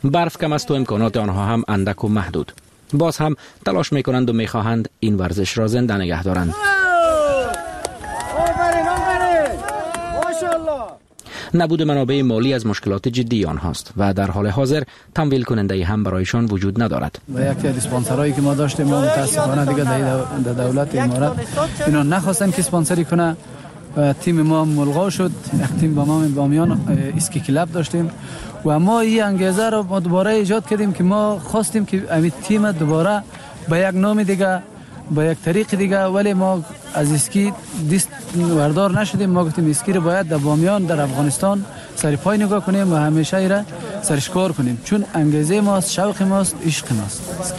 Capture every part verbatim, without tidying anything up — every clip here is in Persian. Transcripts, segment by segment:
برف کم است و امکانات آنها هم اندک و محدود. باز هم تلاش میکنند و میخواهند این ورزش را زنده نگه دارند. نبود منابع مالی از مشکلات جدی آنهاست و در حال حاضر تمویل کننده هم برایشان وجود ندارد. و یکی از اسپانسرایی که ما داشتیم ما متاسفانه دیگه در دولت امارات اینا نخواستن که اسپانسری کنه. تیم ما ملغا شد. یک تیم با ما بامیان اسکی کلاب داشتیم و ما این انگیزه رو ما دوباره ایجاد کردیم که ما خواستیم که این تیم دوباره با یک نام دیگه با یک طریق دیگه، ولی ما از اسکی دست وردار نشدیم. ما گفتیم اسکی رو باید در بامیان در افغانستان سر پای نگاه کنیم و همیشه ایره سرش کار کنیم، چون انگیزه ماست، شوق ماست، عشق ماست.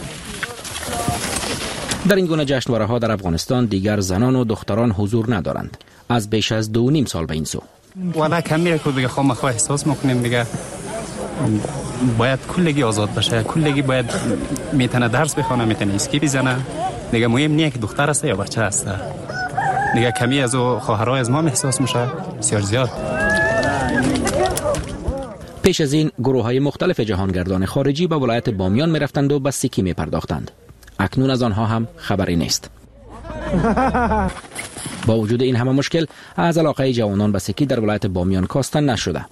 در این گونه جشنواره ها در افغانستان دیگر زنان و دختران حضور ندارند. از بیش از دو نیم سال به این سو والا کمی که دیگه خواهم خواه احساس میکنیم دیگه باید کلگی آزاد بشه، کلگی باید میتونه درس بخونه، میتونه اسکی بزنه دیگه. مهم نیه که دختر است یا بچه است دیگه. کمی از او خواهرای از ما احساس میشه بسیار زیاد. پیش از این گروه های مختلف جهانگردان خارجی به ولایت بامیان میرفتند و به سکی میپرداختند. اکنون از آنها هم خبری نیست. با وجود این همه مشکل از علاقه جوانان به سکی در ولایت بامیان کاستن نشده.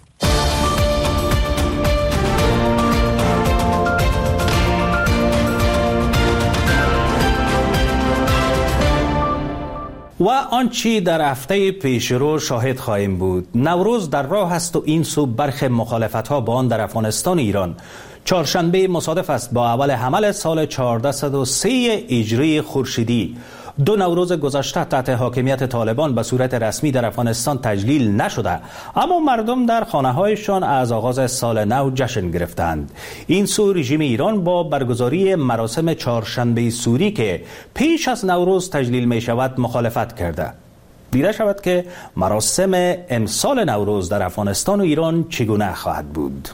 و آنچه در هفته پیشرو شاهد خواهیم بود. نوروز در راه است و این سو برخی مخالفت‌ها با آن در افغانستان ایران. چهارشنبه مصادف است با اول حمل سال چهارصد و سه هجری خورشیدی. دو نوروز گذشته تحت حاکمیت طالبان به صورت رسمی در افغانستان تجلیل نشده، اما مردم در خانه‌هایشان از آغاز سال نو جشن گرفتند. این سو رژیم ایران با برگزاری مراسم چهارشنبه سوری که پیش از نوروز تجلیل می شود مخالفت کرده. دیده شود که مراسم امسال نوروز در افغانستان و ایران چگونه خواهد بود.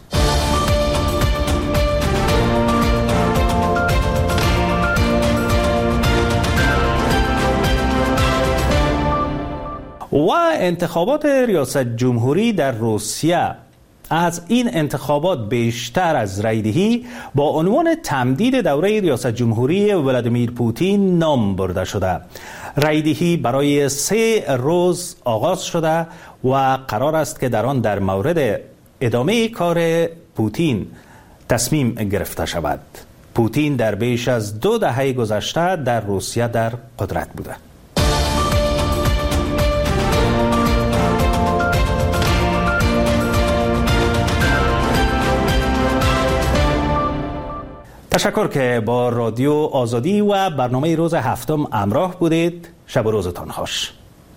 و انتخابات ریاست جمهوری در روسیه. از این انتخابات بیشتر از رایدهی با عنوان تمدید دوره ریاست جمهوری ولادیمیر پوتین نام برده شده. رایدهی برای سه روز آغاز شده و قرار است که در آن در مورد ادامه کار پوتین تصمیم گرفته شود. پوتین در بیش از دو دهه گذشته در روسیه در قدرت بوده. تشکر که با رادیو آزادی و برنامه روز هفتم همراه بودید. شب و روزتان خوش.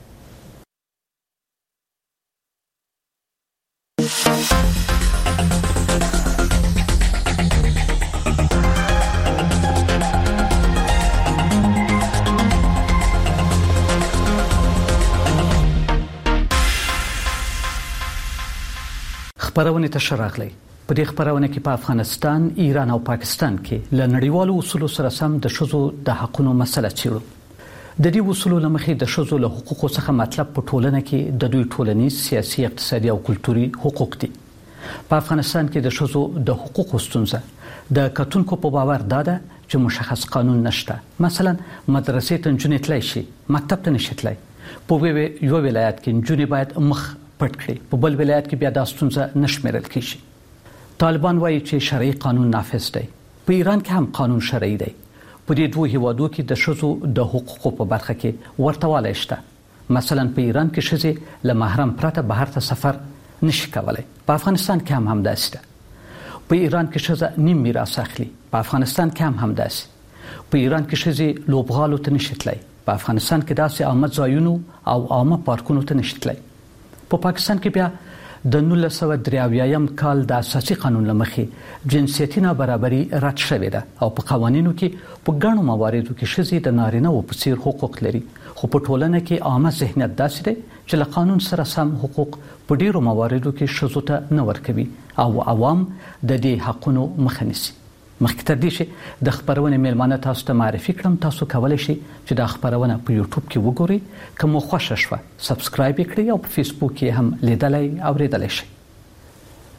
خبرونه ته راغلی. په دې خبرونه کې په افغانستان، ایران او پاکستان کې له نړیوالو اصولو سره سم د ښځو د حقوقو مسله څیړو. د دې اصولو له مخې د ښځو له حقوقو څخه مطلب په ټولنه کې د دوی ټولنیز، سیاسي، اقتصادي او کلتوري حقوق دي. په افغانستان کې د ښځو د حقوقو ستونزه د کتونکو په باور داده چې مشخص قانون نشته. مثلا مدرسې ته نجونې تللی شي، مکتب ته نشي تللی. په یو ولایت کې نجونې باید مخ پټ کړي، په بل ولایت کې بیا دا ستونزه نشمیرل کیږي. طالبان وایي چې شرعي قانون نافذ دی. په ایران کې هم قانون شرعي دی. په دې دوه هیوادو کې د ښځو د حقوقو په برخه کې ورته والی شته. مثلا په ایران کې ښځې له محرم پرته بهر ته سفر نشي کولی. په افغانستان کې هم همداسې ده. په ایران کې ښځه نیم میراث اخلي. په افغانستان کې هم همداسې. په ایران کې ښځې لوبغالو ته نشي تللی. په افغانستان کې داسې عامه ځایونو او عامه پارکونو ته نشي تللی. په پاکستان کې بیا د نولس سوه درې اویایم کال د اساسي قانون له مخې جنسیتي نابرابري رد شوې ده او په قوانینو کې په ګڼو مواردو کې ښځې د نارینه‌وو په څیر حقوق لري، خو په ټولنه کې عامه ذهنیت داسې دی چې له قانون سره سم حقوق په ډیرو مواردو کې ښځو ته نه ورکوي او عوام د دې حقونو مخه نیسي. مخکې تر دې چې د خبرونې میلمانه تاسو ته معرفي کړم، تاسو کولی شئ چې دا خبرونه په یوټیوب کې وګورئ. که مو خوښه شوه سبسکرایب یې کړئ او په فیسبوک کې هم لیدلی او اورېدلی شئ.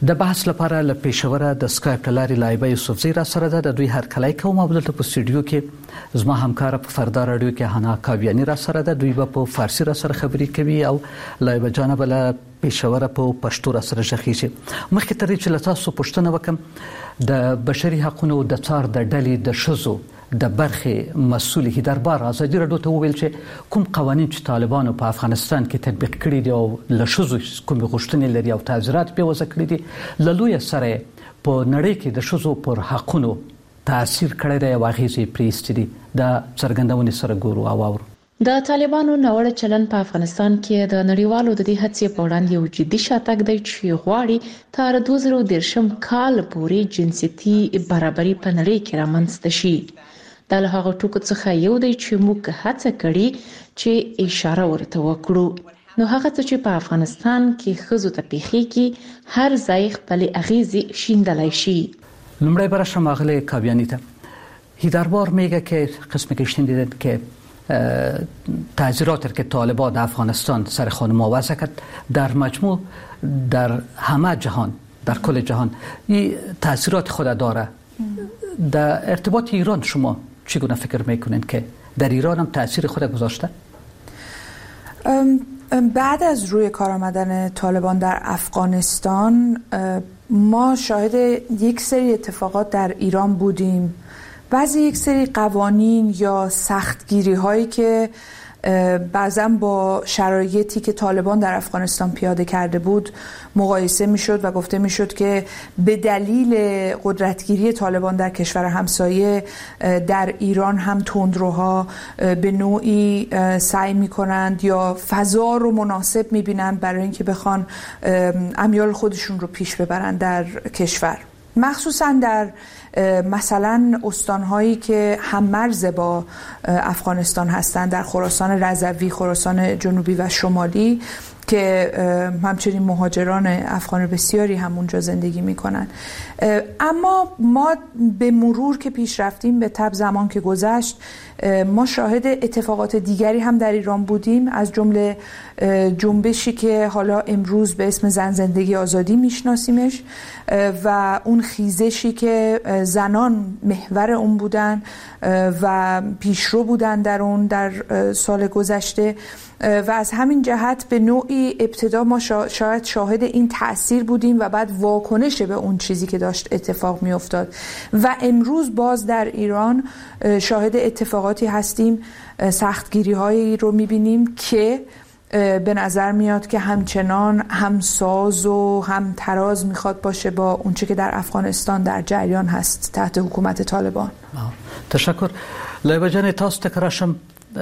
د بحث لپاره له پېښوره د سکایپ له لارې لایبه یوسفزۍ را سره ده. د دوی هرکلی کوم او دلته په سټوډیو کې زما همکاره په فردا راډیو کې حنا کاویاني را سره ده. دوی به په فارسي را سره خبرې کوي او لایبه جانه به له پېښوره په پښتو را سره غږېږي. مخکې تر دې چې له تاسو پوښتنه وکړم، د بشري حقونو د څار د ډلې د ښځو د برخې مسؤل هیدربار ازادي راډیو ته وویل چې کوم قوانین چې طالبانو په افغانستان کې تطبیق کړي دي او له ښځو کومې غوښتنې لري او تعزیرات پرې وضع کړي دي، له لویه سره په نړۍ کې د ښځو پر حقونو تاثیر کړی دی او اغېزې یې پرې ایستې دي. د څرګندونې سره ګورو او واورو. د طالبانو ناوړه چلن په افغانستان کې د نړیوالو د دې هڅې په وړاندې یو جدي شاتګ دی چې غواړي تر دوه زره دېرشم کال پورې جنسیتي برابري په نړۍ کې رامنځته شي. دا له هغه ټکو څخه یو دی چې موږ هڅه کړې چې اشاره ورته وکړو. نو هغه څه چې په افغانستان کې ښځو ته پیښیږي هر ځای خپل اغیزې شیندلای شي. لومړی به راشم آقای کاویانی ته. هیدربار میگه که قسمی که شنیدید که تعزیرات که طالبان در افغانستان سر خانم وضع کرد در مجموع در همه جهان، در کل جهان این تاثیرات خود داره. در ارتباط ایران شما چگونه فکر میکنید که در ایران هم تاثیر خود گذاشته؟ بعد از روی کار آمدن طالبان در افغانستان ما شاهد یک سری اتفاقات در ایران بودیم. بعضی یک سری قوانین یا سختگیری هایی که بعضا با شرایطی که طالبان در افغانستان پیاده کرده بود مقایسه میشد و گفته میشد که به دلیل قدرتگیری طالبان در کشور همسایه در ایران هم تندروها به نوعی سعی میکنند یا فضا رو مناسب میبینند برای اینکه بخوان امیال خودشون رو پیش ببرند در کشور، مخصوصا در مثلا استانهایی که هممرز با افغانستان هستند، در خراسان رضوی، خراسان جنوبی و شمالی که همچنین مهاجران افغان بسیاری هم اونجا زندگی میکنن. اما ما به مرور که پیش رفتیم، به تبع زمان که گذشت، ما شاهد اتفاقات دیگری هم در ایران بودیم، از جمله جنبشی که حالا امروز به اسم زن زندگی آزادی میشناسیمش و اون خیزشی که زنان محور اون بودن و پیشرو بودن در اون در سال گذشته و از همین جهت به نوعی ابتدا ما شاید شاهد این تأثیر بودیم و بعد واکنش به اون چیزی که داشت اتفاق می افتاد و امروز باز در ایران شاهد اتفاقاتی هستیم، سختگیری هایی رو می بینیم که به نظر میاد که همچنان همساز و هم تراز میخواد باشه با اونچه که در افغانستان در جریان هست تحت حکومت طالبان. تشکر. لایبه جان تاسو ته کراشم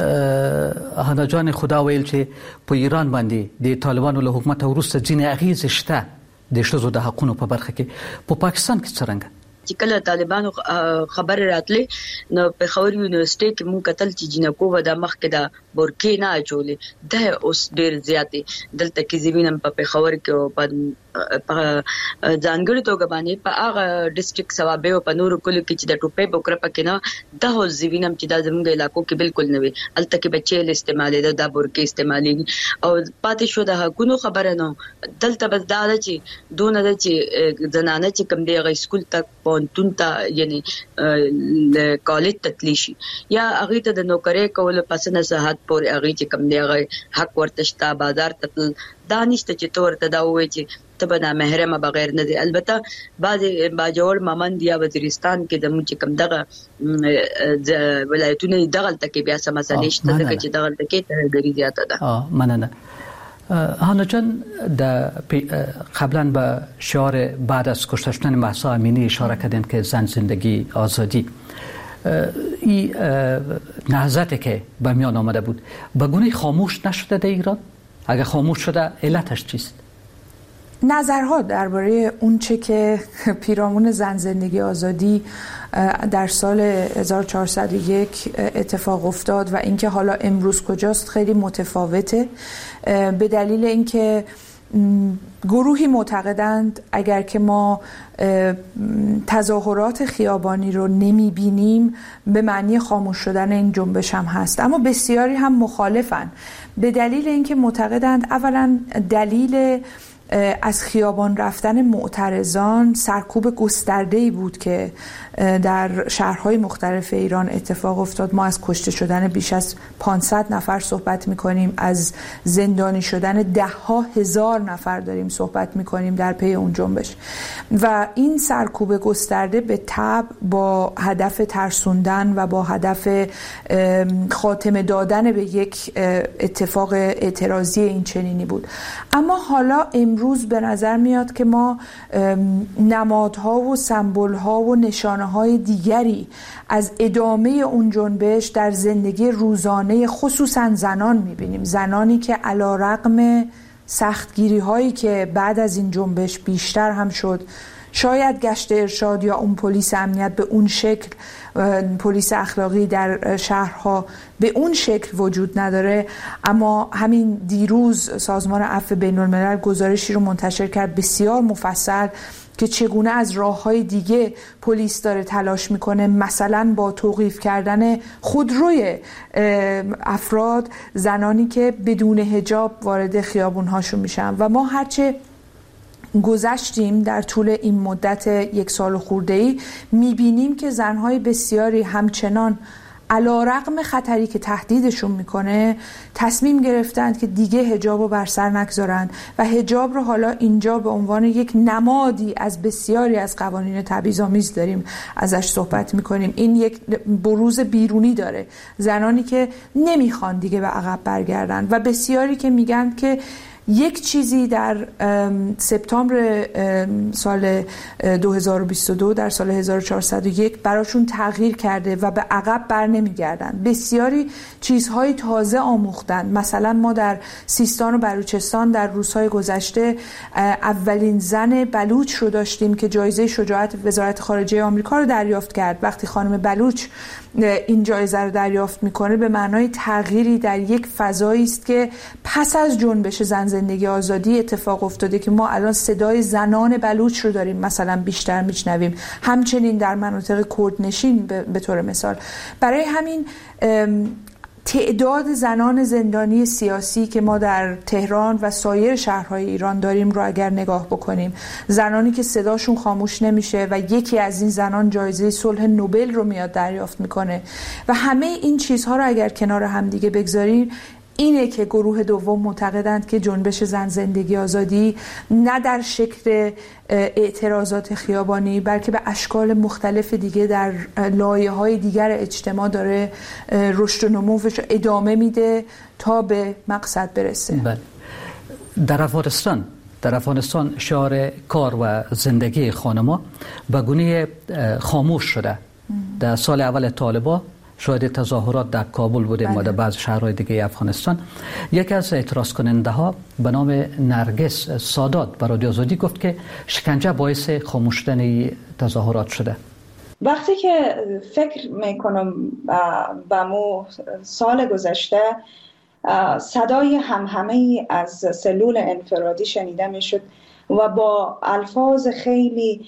هدا جان خدا ویل چې په ایران باندې د طالبانو له حکومت وروسته ځینې اغیزې شته د ښځو د حقونو په برخه کې. په پاکستان کې څرنګه چې کله طالبانو خبر راتلې نو په خور یونیورسيټي کې مونږ کتل چې جنکو و د مخ کې د بورکې نه اچولې ده اوس ډېر زیاتې دلته کې زمينم په خور کې په ځانګړي توګه باندې په هغه ډیسټریکټ سوابه او په نورو کلو کې چې د ټوپې بوکره پکې نه د زمينم چې د زموږ علاقو کې بالکل نه وي، الته کې بچي له استعمالې د بورکې استعمالي او پاتې شو د حقونو خبره نه دلته بس دا چې دونه د چې زنانه چې کوم دی غي سکول تک پونتون ته یعنی کالج تتلیشي یا هغه ته د نوکرۍ کول پس نه صحت پورې هغه چې کوم دی غي حق ورته شته بازار ته دانشته چې تور ته دا وایي چې تبه نه محرمه بغیر نه دی. البته بعض باجوړ مامند یا وزیرستان کې د موږ کوم دغه ولایتونه دغه تکي بیا سم مسلې شته چې دغه تکي ترګری زیاته ده. اه مننه. هانا جان در قبلا به شعار بعد از کشته شدن مهسا امینی اشاره کردن که زن زندگی آزادی، این نهضتی که به میان آمده بود به گونه خاموش نشده در ایران؟ اگر خاموش شده علتش چیست؟ نظرها درباره اون چه که پیرامون زن زندگی آزادی در سال هزار و چهارصد و یک اتفاق افتاد و اینکه حالا امروز کجاست خیلی متفاوته، به دلیل اینکه گروهی معتقدند اگر که ما تظاهرات خیابانی رو نمیبینیم به معنی خاموش شدن این جنبش هم هست، اما بسیاری هم مخالفن به دلیل اینکه معتقدند اولا دلیل از خیابان رفتن معترضان سرکوب گسترده‌ای بود که در شهرهای مختلف ایران اتفاق افتاد. ما از کشته شدن بیش از پانصد نفر صحبت می‌کنیم، از زندانی شدن ده ها هزار نفر داریم صحبت می‌کنیم در پی اون جنبش و این سرکوب گسترده به تبع با هدف ترسوندن و با هدف خاتمه دادن به یک اتفاق اعتراضی این چنینی بود. اما حالا امروز به نظر میاد که ما نمادها و سمبول‌ها و نشانه‌های دیگری از ادامه اون جنبش در زندگی روزانه خصوصا زنان می‌بینیم. زنانی که علی‌رغم سختگیری‌هایی که بعد از این جنبش بیشتر هم شد، شاید گشت ارشاد یا اون پلیس امنیت به اون شکل، پلیس اخلاقی در شهرها به اون شکل وجود نداره، اما همین دیروز سازمان عفو بین الملل گزارشی رو منتشر کرد بسیار مفصل که چگونه از راه‌های دیگه پلیس داره تلاش میکنه، مثلا با توقیف کردن خودروی افراد، زنانی که بدون حجاب وارد خیابون‌هاشون میشن. و ما هرچه گذشتیم در طول این مدت یک سال خورده‌ای میبینیم که زنهای بسیاری همچنان علی‌رغم خطری که تهدیدشون میکنه تصمیم گرفتند که دیگه حجاب رو بر سر نگذارن و حجاب رو حالا اینجا به عنوان یک نمادی از بسیاری از قوانین تبعیض‌آمیز داریم ازش صحبت میکنیم. این یک بروز بیرونی داره، زنانی که نمیخوان دیگه به عقب برگردن و بسیاری که میگن که یک چیزی در سپتامبر سال دو هزار و بیست و دو در سال هزار و چهارصد و یک براشون تغییر کرده و به عقب بر نمیگردن. بسیاری چیزهای تازه آموختن. مثلا ما در سیستان و بلوچستان در روزهای گذشته اولین زن بلوچ رو داشتیم که جایزه شجاعت وزارت خارجه آمریکا رو دریافت کرد. وقتی خانم بلوچ این جایزه رو دریافت میکنه به معنای تغییری در یک فضایی است که پس از جنبش زن زندگی آزادی اتفاق افتاده که ما الان صدای زنان بلوچ رو داریم مثلا بیشتر میشنویم، همچنین در مناطق کردنشین به طور مثال. برای همین تعداد زنان زندانی سیاسی که ما در تهران و سایر شهرهای ایران داریم رو اگر نگاه بکنیم، زنانی که صداشون خاموش نمیشه و یکی از این زنان جایزه صلح نوبل رو میاد دریافت میکنه و همه این چیزها رو اگر کنار هم دیگه بگذاریم، اینه که گروه دوم معتقدند که جنبش زن زندگی آزادی نه در شکل اعتراضات خیابانی بلکه به اشکال مختلف دیگه در لایه‌های دیگر اجتماع داره رشد و نموش ادامه میده تا به مقصد برسه. بله. در افغانستان در افغانستان شعار کار و زندگی خانم‌ها به گونه خاموش شده. در سال اول طالبان شاید تظاهرات در کابل بودیم و در بعض شهرهای دیگه افغانستان. یکی از اعتراض کننده ها به نام نرگس سادات به رادیو آزادی گفت که شکنجه باعث خاموش شدن تظاهرات شده. وقتی که فکر میکنم به مو سال گذشته صدای همهمه از سلول انفرادی شنیده میشد و با الفاظ خیلی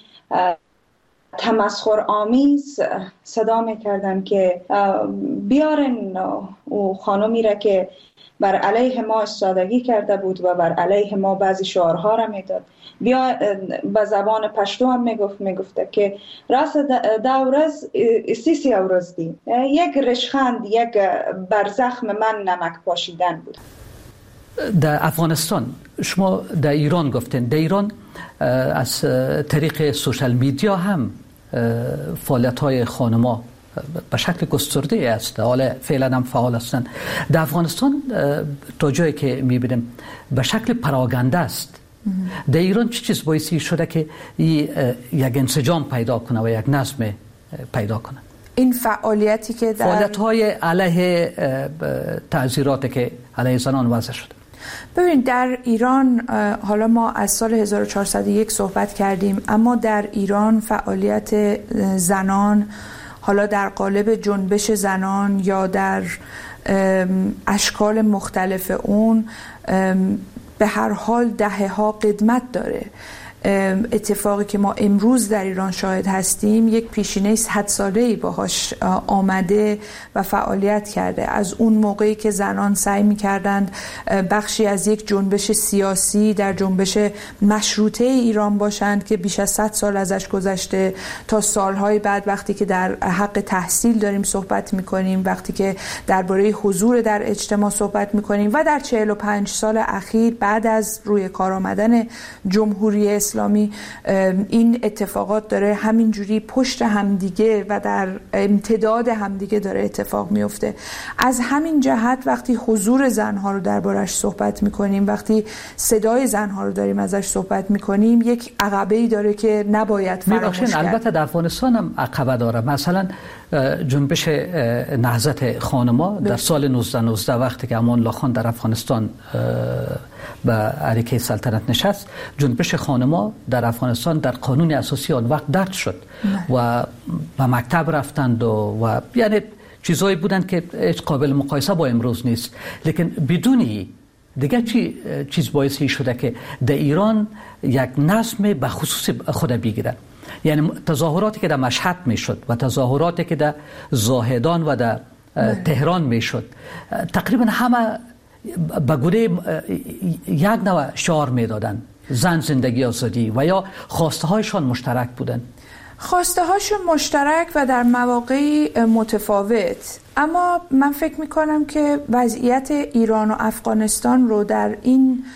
تمسخر آمیز صدا میکردن که بیارن او خانمی را که بر علیه ما استادگی کرده بود و بر علیه ما بعضی شعارها را میداد، بیا به زبان پشتو هم میگفت میگفته که راست دورز سیسی اورز دی یک رشخند یک بر زخم من نمک پاشیدن بود. در افغانستان شما در ایران گفتین، در ایران از طریق سوشال میدیا هم فعالیت‌های خانم‌ها به شکل گسترده است، حالا فعلا هم فعال هستند. در افغانستان تا جایی که می‌بینیم به شکل پراگنده است. در ایران چه چیز باعثی شده که یک انسجام پیدا کنه و یک نظم پیدا کنه؟ این فعالیتی که در فعالیت‌های علیه تعزیراتی که علیه زنان وضع شده. ببینید در ایران، حالا ما از سال هزار و چهارصد و یک صحبت کردیم، اما در ایران فعالیت زنان حالا در قالب جنبش زنان یا در اشکال مختلف اون به هر حال دهه ها قدمت داره. اتفاقی که ما امروز در ایران شاهد هستیم یک پیشینه صد ساله‌ای باهاش آمده و فعالیت کرده. از اون موقعی که زنان سعی می‌کردند بخشی از یک جنبش سیاسی در جنبش مشروطه ایران باشند که بیش از صد سال ازش گذشته، تا سالهای بعد وقتی که در حق تحصیل داریم صحبت می‌کنیم، وقتی که درباره حضور در اجتماع صحبت می‌کنیم و در چهل و پنج سال اخیر بعد از روی کار آمدن جمهوری اسلامی این اتفاقات داره همینجوری پشت همدیگه و در امتداد همدیگه داره اتفاق میفته. از همین جهت وقتی حضور زنها رو دربارش صحبت میکنیم، وقتی صدای زنها رو داریم ازش صحبت میکنیم، یک عقبه‌ای داره که نباید فراموش کرد. البته در افغانستان هم عقبه داره. مثلا جنبش نهضت خانما در سال نوزده نوزده وقتی که امان الله خان در افغانستان به عریکه سلطنت نشست، جنبش خانما در افغانستان در قانون اساسی آن وقت درج شد نه. و به مکتب رفتند و, و یعنی چیزایی بودند که هیچ قابل مقایسه با امروز نیست. لیکن بدونی دیگه چی چیز باعثی شده که در ایران یک نظم به خصوص خود بگیره. یعنی تظاهراتی که در مشهد میشد و تظاهراتی که در زاهدان و در تهران میشد تقریبا همه به گونه یک نوع شعار میدادن، زن زندگی آزادی، و یا خواسته هایشان مشترک بودن. خواسته هاشون مشترک و در مواقعی متفاوت، اما من فکر میکنم که وضعیت ایران و افغانستان رو در این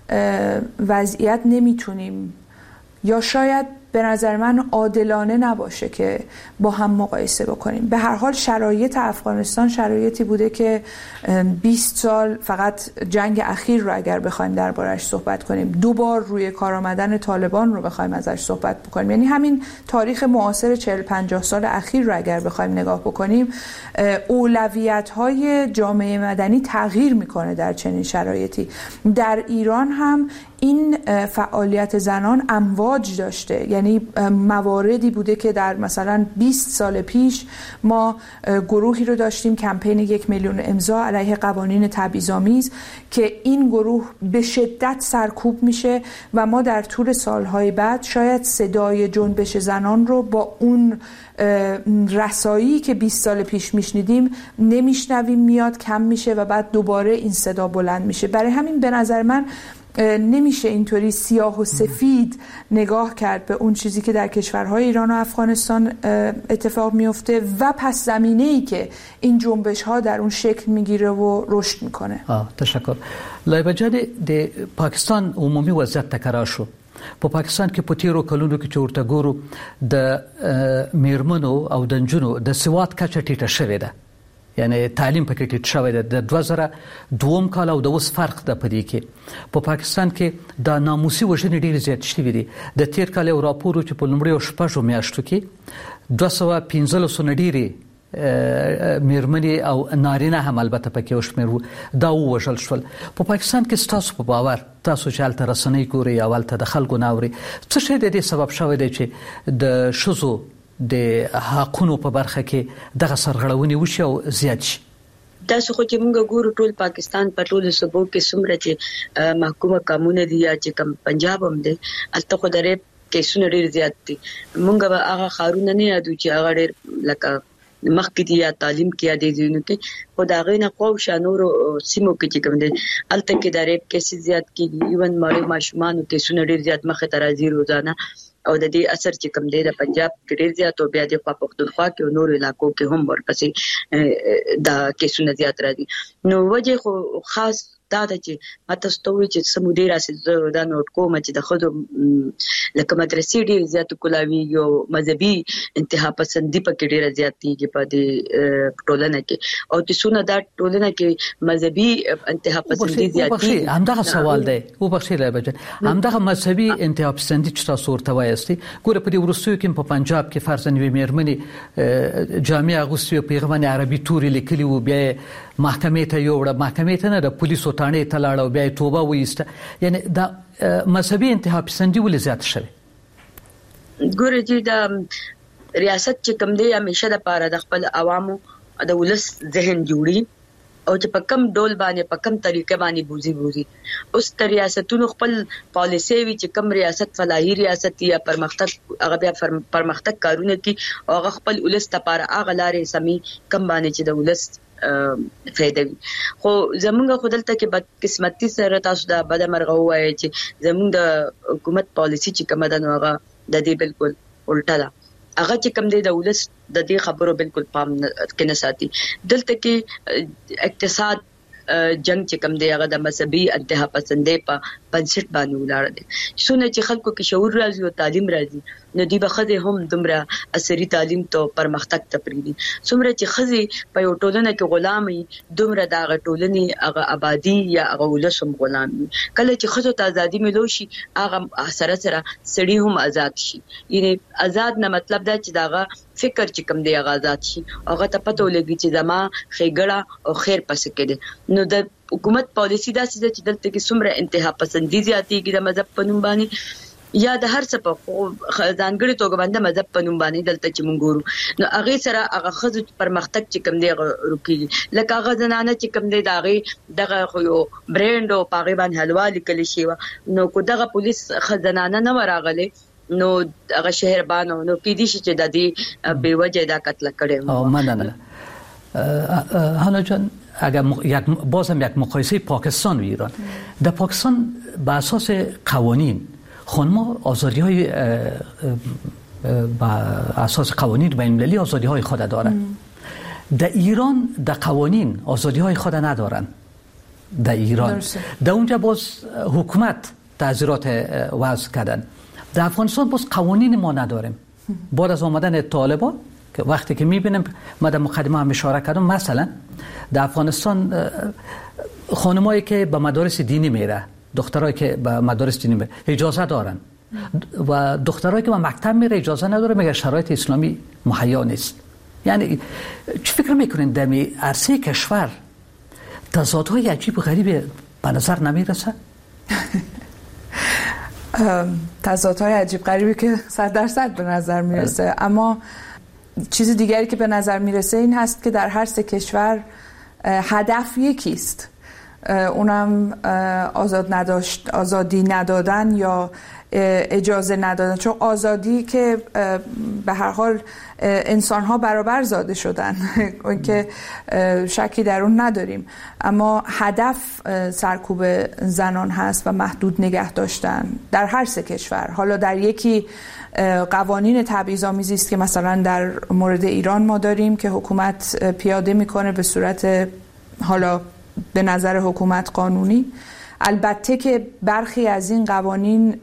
وضعیت نمیتونیم، یا شاید به نظر من عادلانه نباشه که با هم مقایسه بکنیم. به هر حال شرایط افغانستان شرایطی بوده که بیست سال، فقط جنگ اخیر رو اگر بخوایم دربارش صحبت کنیم، دو بار روی کار آمدن طالبان رو بخوایم ازش صحبت بکنیم، یعنی همین تاریخ معاصر چهل پنجاه سال اخیر رو اگر بخوایم نگاه بکنیم، اولویت‌های جامعه مدنی تغییر میکنه در چنین شرایطی. در ایران هم این فعالیت زنان امواج داشته، یعنی مواردی بوده که در مثلا بیست سال پیش ما گروهی رو داشتیم، کمپین یک میلیون امضا علیه قوانین تبعیض‌آمیز، که این گروه به شدت سرکوب میشه و ما در طول سالهای بعد شاید صدای جنبش زنان رو با اون رسایی که بیست سال پیش میشنیدیم نمیشنویم، میاد کم میشه و بعد دوباره این صدا بلند میشه. برای همین به نظر من نمیشه اینطوری سیاه و سفید نگاه کرد به اون چیزی که در کشورهای ایران و افغانستان اتفاق میفته و پس زمینه‌ای که این جنبش ها در اون شکل میگیره و رشد میکنه. آه تشکر. لایبه جان د پاکستان عمومی وضعیت تکرار شو. په پاکستان کې په تیرو کلونو کې چې ورته ګورو د میرمنو او د نجونو د سواد کچه ټیټه شوې ده، یعنی تعلیم پکې ټیټ شوی دی. د دوه زره دوم کال او د اوس فرق ده په دې کې. په پاکستان کې د ناموسي وژنې ډېرې زیات شوي دي. د تیر کال یو راپور چې په لومړیو شپږو میاشتو کې دوه سوه پنځلس نه ډېرې میرمنې او نارینه هم البته پکې وشمېر دا ووژل شول. په پاکستان کې ستاسو په باور، تاسو چې هلته رسنۍ ګورئ او هلته د خلکو نه اورئ، څه شی د دې سبب شوی دی چې د ښځو د حقونو په برخه کې دغه سرغړونې وشي او زیات شي؟ تاسو خو چې موږ ګورو ټول پاکستان په ټولو صوبو کې څومره چې محکومه قانون دي یا چې کم پنجاب هم دی، هلته خو د ریپ کیسونه ډېر زیات دي. موږ به هغه ښارونه نه یادو چې هغه ډېر لکه مخکې دي یا تعلیم کې یا دي ځینو کې، خو د هغې نه خواوشا نورو سیمو کې چې کوم دی هلته کې د ریپ کیسې زیات کېږي. ایون ماړه ماشومانو کیسونه ډېر زیات مخې ته راځي روزانه، او د دې اثر چې کوم دی د پنجاب کې ډېر زیات او بیا د خوا پښتونخوا کې او نورو علاقو کې هم ورپسې دا کیسونه زیات راځي. نو وجه خو خاص دا ده چې ماته ستوي چې سمودي راسي دا نوٹ کوم چې د خود لکه مدرسې ډېر زیات کولاوي یو مذهبي انتها پسندي پکې ډېر زیات دي په دې ټولنه کې، او چې څونه دا ټولنه کې مذهبي انتها پسندي زیات دي. همدغه سوال دی او بخښي لایبه جان، همدغه مذهبي انتها پسندي چې تاسو ورته وایستي، ګوره په دې وروستیو کې په پنجاب کې فرضاً یوې میرمنې جامع اغوستې او پیغمبر عربي توري لیکلي وو، بیا محکمې ته یوړه، محکمې ته نه د پولیسو تاڼې ته لاړه او بیا توبه وایسته. یعنی دا مذهبي انتها پسندي ولې زیات شوی؟ ګوره چې دا ریاست چې کوم دی همیشه د پاره د خپل عوامو د ولس ذهن جوړي او چې په کم ډول باندې په کم طریقې باندې بوزي بوزي اوس تر ریاستونو خپل پالیسي وی چې کم ریاست فلاحي ریاست یا پرمختګ هغه بیا پرمختګ کارونه کی او هغه خپل ولست لپاره هغه لارې سمي کم باندې چې د ولست فائدې خو زمونږ خودلته کې بد قسمتي سره تاسو دا بد مرغه وایي چې زمونږ د حکومت پالیسي چې کومه ده نو هغه د دې بالکل الټا ده هغه چې کوم دی د ولست د دې خبرو بالکل پام کې نه ساتي دلته کې اقتصاد جنگ چې کوم دی هغه د مذهبي انتها پسندې په بنسټ باندې ولاړ دي څونه چې خلکو کې شعور راځي او تعلیم راځي نو دی به خزه هم دومره عصري تعلیم ته پرمختګ ته پریدي څومره چې خزه په یو ټولنه کې غلامي دومره د غټولنې هغه آبادی یا هغه ولسم غلامي کله چې خزه ته ازادي ملو شي هغه سره سره سړي هم آزاد شي یعنی آزاد نه مطلب دا چې داغه فکر چې کوم دی هغه آزاد شي هغه ته پته ولګي چې زما خېګړه او خیر پس کېده نو د حکومت پالیسی دا چې دلته کې څومره انتها پسندي زیاتېږي د مذهب په نوم باندې یا د هر څه په ځانګړي توګه باندې مذهب په نوم باندې دلته چې مونږ ګورو نو هغه سره هغه خزو پرمختګ چې کوم دی روکي لکه هغه زنانه چې کوم دی داغه دغه یو برند او پاغي باندې حلوا لیکل شي نو کو دغه پولیس خزانه نه وراغله نو هغه شهربانو نو کې دي چې د دې به وجه دا قتل کړي او مننه حالا جان اگر یک بازم یک مقایسه پاکستان و ایران در پاکستان به اساس قوانین خانم‌ها آزادی‌های با اساس قوانین بین‌المللی آزادی‌های خود دارند. در ایران در قوانین آزادی‌های خود ندارند. در ایران در اونجا باز حکومت تعزیرات وضع کردن. در افغانستان باز قوانین ما نداریم. بعد از آمدن طالبان که وقتی که می‌بینیم ما در مقدمه هم اشاره کردم مثلا در افغانستان خانمایی که به مدارس دینی میره دخترایی که به مدارس دینی میره اجازه دارن و دخترایی که به مکتب میره اجازه نداره مگر شرایط اسلامی مهیا نیست یعنی چه فکر میکنین در عرصه کشور تضادهای عجیب و غریب به نظر نمیرسه؟ تضادهای عجیب غریبی که صد درصد به نظر میرسه اما چیز دیگری که به نظر میرسه این هست که در هر سه کشور هدف یکیست اونم آزاد نداشت آزادی ندادن یا اجازه ندادن چون آزادی که به هر حال انسان‌ها برابر زاده شدن که شکی در اون نداریم اما هدف سرکوب زنان هست و محدود نگه داشتن در هر سه کشور حالا در یکی قوانین تبعیض‌آمیزی است که مثلا در مورد ایران ما داریم که حکومت پیاده میکنه به صورت حالا به نظر حکومت قانونی البته که برخی از این قوانین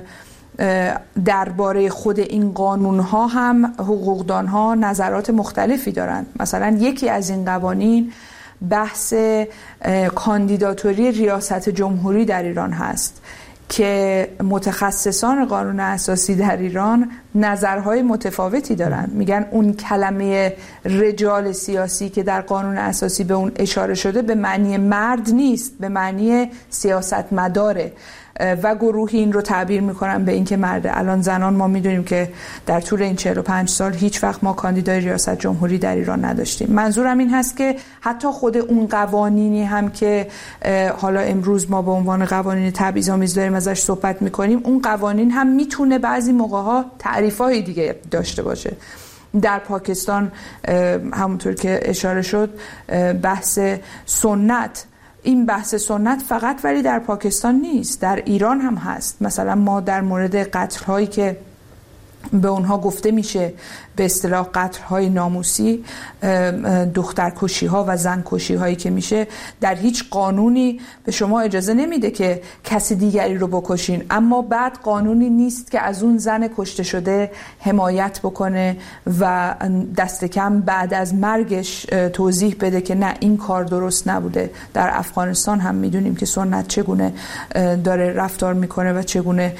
درباره خود این قانون‌ها هم حقوقدان‌ها نظرات مختلفی دارند مثلا یکی از این قوانین بحث کاندیداتوری ریاست جمهوری در ایران هست که متخصصان قانون اساسی در ایران نظرهای متفاوتی دارن میگن اون کلمه رجال سیاسی که در قانون اساسی به اون اشاره شده به معنی مرد نیست به معنی سیاستمداره و گروهی این رو تعبیر میکنن به این که مرده الان زنان ما میدونیم که در طول این چهل و پنج سال هیچ وقت ما کاندیدای ریاست جمهوری در ایران نداشتیم منظورم این هست که حتی خود اون قوانینی هم که حالا امروز ما به عنوان قوانین تبعیض‌آمیز داریم ازش صحبت میکنیم اون قوانین هم میتونه بعضی موقع‌ها تعریف‌های دیگه داشته باشه در پاکستان همونطور که اشاره شد بحث سنت این بحث سنت فقط ولی در پاکستان نیست در ایران هم هست مثلا ما در مورد قتل هایی که به اونها گفته میشه به اصطلاح قتل های ناموسی دخترکشی ها و زن کشی هایی که میشه در هیچ قانونی به شما اجازه نمیده که کسی دیگری رو بکشین اما بعد قانونی نیست که از اون زن کشته شده حمایت بکنه و دست کم بعد از مرگش توضیح بده که نه این کار درست نبوده در افغانستان هم میدونیم که سنت چگونه داره رفتار میکنه و چگونه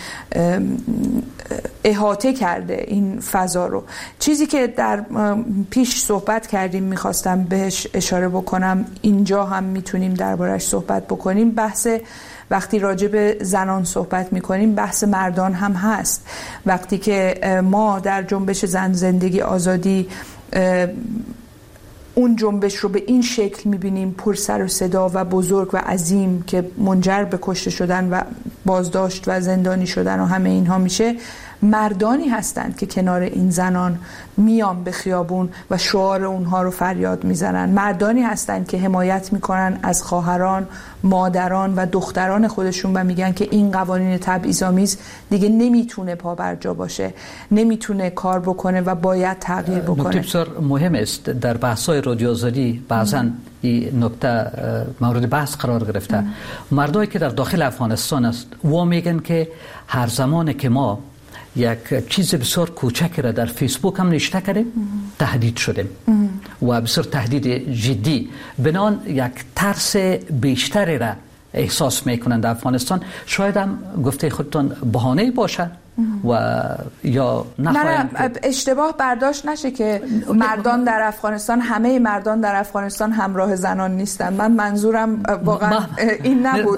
احاطه کرده این فضا رو چیزی که در پیش صحبت کردیم میخواستم بهش اشاره بکنم اینجا هم میتونیم دربارش صحبت بکنیم بحث وقتی راجع به زنان صحبت میکنیم بحث مردان هم هست وقتی که ما در جنبش زن زندگی آزادی اون جنبش رو به این شکل میبینیم پر سر و صدا و بزرگ و عظیم که منجر به کشته شدن و بازداشت و زندانی شدن و همه اینها میشه، مردانی هستند که کنار این زنان میان به خیابون و شعار اونها رو فریاد میزنن. مردانی هستند که حمایت میکنن از خواهران، مادران و دختران خودشون و میگن که این قوانین تبعیض‌آمیز دیگه نمیتونه پابرجا باشه، نمیتونه کار بکنه و باید تغییر بکنه. نکته بسیار مهم است در بحث‌های رادیوآزادی بعضاً این نکته مورد بحث قرار گرفته. مردایی که در داخل افغانستان است و میگن که هر زمانی که ما یک چیز بسیار کوچکی را در فیسبوک هم نشته کردیم تهدید شدیم و بسیار تهدید جدی، بنان یک ترس بیشتری را احساس میکنند در افغانستان. شاید هم گفته خودتان بهانه باشه و یا نه اشتباه برداشت نشه که مردان در افغانستان، همه مردان در افغانستان همراه زنان نیستن. من منظورم واقعا این نبود،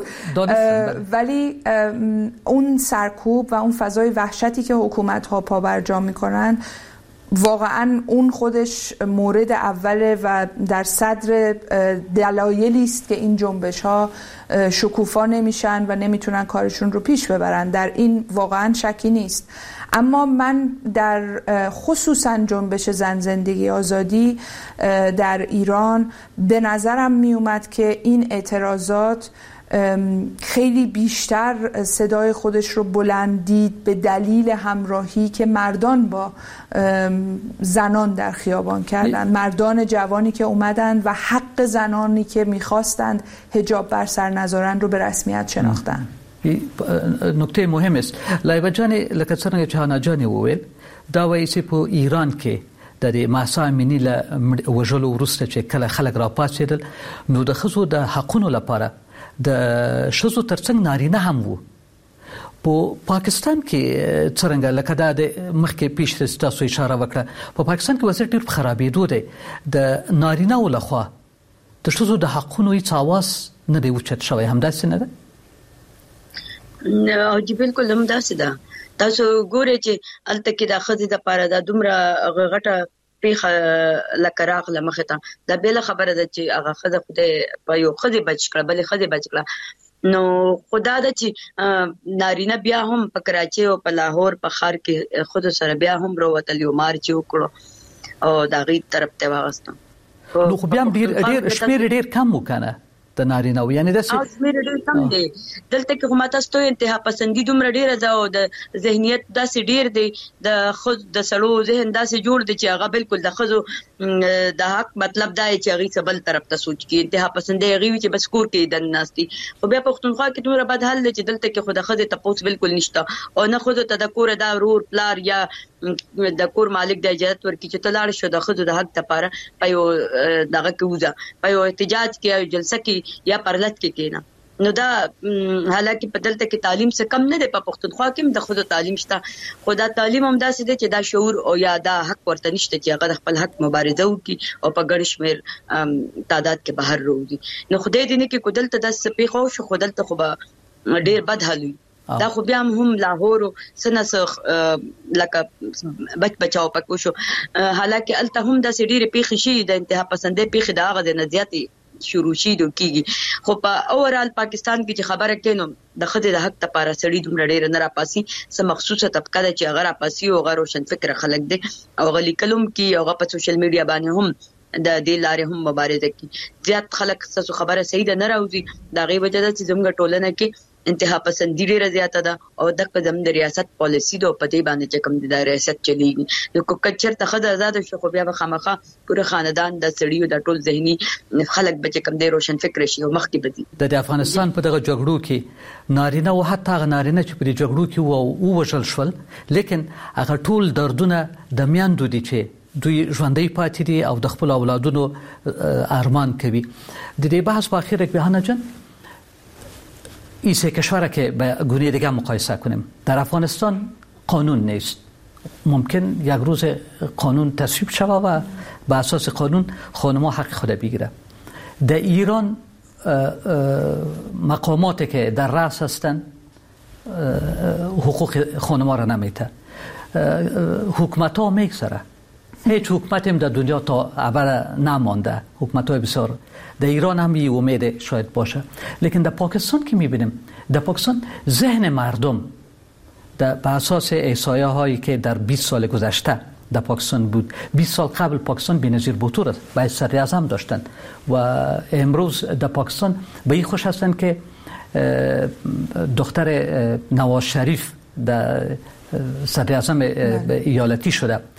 ولی اون سرکوب و اون فضای وحشتی که حکومت ها پابرجا میکنن واقعا اون خودش مورد اوله و در صدر دلایلی است که این جنبش ها شکوفا نمیشن و نمیتونن کارشون رو پیش ببرن. در این واقعا شکی نیست. اما من در خصوصا جنبش زن زندگی آزادی در ایران به نظرم می اومد که این اعتراضات خیلی بیشتر صدای خودش رو بلندید به دلیل همراهی که مردان با زنان در خیابان کردند، مردان جوانی که اومدند و حق زنانی که میخواستند حجاب بر سر نذارن رو به رسمیت شناختن. نکته مهم است. لایبه جان لکه څنګه چې هانا جان وویل دا وایي چې په ایران کې د ماسا امنی له وژلو وروسته چې کله خلک راپاتېدل نو د ښځو د حقونو لپاره د ښځو ترڅنګ نارینه هم وو. په پاکستان کې څنګه لکه دا د مخکې پیش تاسو اشاره وکړه، په پاکستان کې وضعیت ډېر خرابېدو دی. د نارینه‌و لخوا د ښځو د حقونو هیڅ اواز نه دی اوچت شوی، همداسې نه ده؟ او جی بالکل همداسې ده. تاسو ګورئ چې هلته کې د ښځې دپاره دا دومره غټه پیښه لکه راغله مخې ته، دا بېله خبره ده چې هغه ښځه خدای په یو ښځې بچ کړه، بلې ښځې بچ کړه. نو خدا ده چې نارینه بیا هم په کراچۍ او په لاهور په ښار کې ښځو سره بیا هم راوتل، یو مارچ یې وکړو او د هغې طرف ته یې واغېستم. نو خو بیا هم ډېر شمېر ډېر کم و که نه د نارینه‌و، یعنې داسې شمېر ډېر کم دی. دلته کې خو ما تاسو ته انتها پسندي دومره ډېره ده او د ذهنیت داسې ډېر دی، د ښځو د سړو ذهن داسې جوړ دی چې هغه بالکل د ښځو د حق مطلب دا دی چې هغې څه بل طرف ته سوچ کړي. انتها پسندي هغې وي چې بس کور کې دننه ناست دي. خو بیا پښتونخوا کې دومره بد حال دی چې دلته کې خو د ښځې تپوس بالکل نشته او نه ښځو ته د کوره دا ورور پلار یا د کور مالک د اجازت ورکړي چې ته لاړ شو د ښځو د حق دپاره په یو دغه کې وځه، په یو احتجاج کې یا جلسه کې یا پرلط کې کېنه. نو دا حالانکه په دلته کې تعلیم څه کم نه دی، په پښتونخوا کې هم د ښځو تعلیم شته، خو دا تعلیم هم داسې دی چې دا شعور او یا دا حق ورته نشته چې هغه د خپل حق مبارزه وکړي او په ګڼ شمېر تعداد کې بهر راوځي. نو خدای دې نه کړي که دلته داسې پېښه وشي، خو دلته خو به ډېر بد حال وي. دا خو بیا هم لاهور او څه نه څه لکه بچ بچاو پکې وشو، حالانکه هلته هم داسې ډېرې پېښې شوي د انتها پسندۍ پېښې د هغه د نه زیاتې شروع شي دو کیږي. خو په اورال پاکستان کې چې خبره کینو د ښځې د حق لپاره سړي دومره ډېره نه راپاسي، څه مخصوصه طبقه ده چې هغه راپاسي او هغه روشن فکره خلک دي او هغه لیکلم کې او هغه په سوشل میډیا باندې هم د دې لارې هم مبارزه کوي. زیات خلک څه خبره صحیح ده نه راوځي، د هغې وجه ده چې زموږ ټولنه کې انتها پسندي ډېره زیاته ده او دغه زموږ د ریاست پالیسي ده او په دې باندې چې کوم د ریاست چلیږي. نو که چېرته ښځه ازاده شي خو بیا به خامخا پوره خاندان د سړیو د ټول ذهني خلک به چې کوم دی روشن فکره شي او مخکې به ځي. د افغانستان په دغه جګړو کې نارینه او حتی هغه نارینه چې په دې جګړو کې ووژل شول، لیکن هغه ټول دردونه د میندو دي چې دوی ژوندۍ پاتې دي او د خپل اولادونو ارمان کوي. د دې بحث په اخر کې بهانه جان این سه کشور که به گونه دیگه مقایسه کنیم، در افغانستان قانون نیست. ممکن یک روز قانون تصویب شود و به اساس قانون خانم‌ها حق خود بگیره. در ایران مقاماتی که در رأس هستند حقوق خانم‌ها را نمیده، حکومت‌ها میگذره هیچ حکومت هم در دنیا تا اول نمانده، حکومت های بسیار. در ایران هم یه امید شاید باشه، لیکن در پاکستان که میبینیم، در پاکستان ذهن مردم در به اساس احصایه هایی که در بیست سال گذشته در پاکستان بود، بیست سال قبل پاکستان بی‌نظیر بوتور است، باید صدر اعظم داشتند و امروز در پاکستان به این خوش هستند که دختر نواز شریف در صدر اعظم ایالتی شده